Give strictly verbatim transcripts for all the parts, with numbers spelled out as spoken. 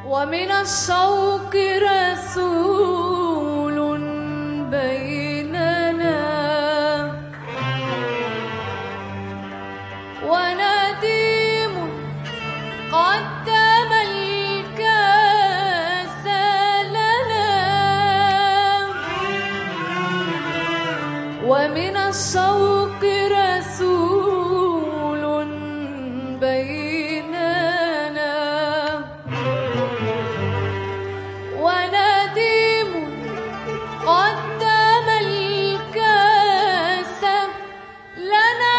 ومن الشوق رسول بيننا ونديم قدم الكاس لنا ومن الشوق رسول بيننا ونديم قدم الكاس لنا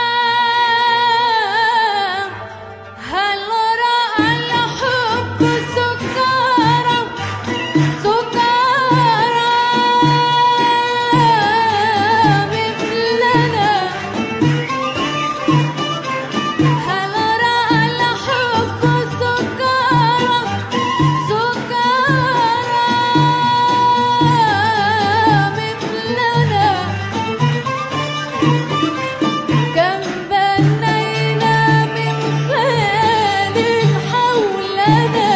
هل رأى الحب سكارى سكارى مثلنا هل رأى الحب سكارى سكارى مثلنا كم بنينا من خيال حولنا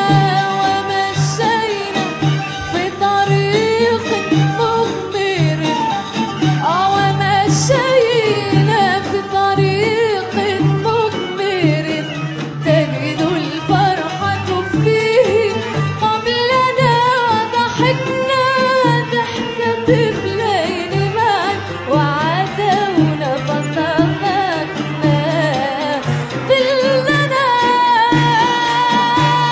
ومشينا في طريق مغمر آه ومشينا في طريق مغمر تجد الفرحة فيه قبلنا وضحكنا ضحكة طفلين معا وعدونا فصدقنا ظلنا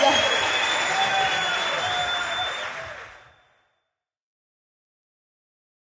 ده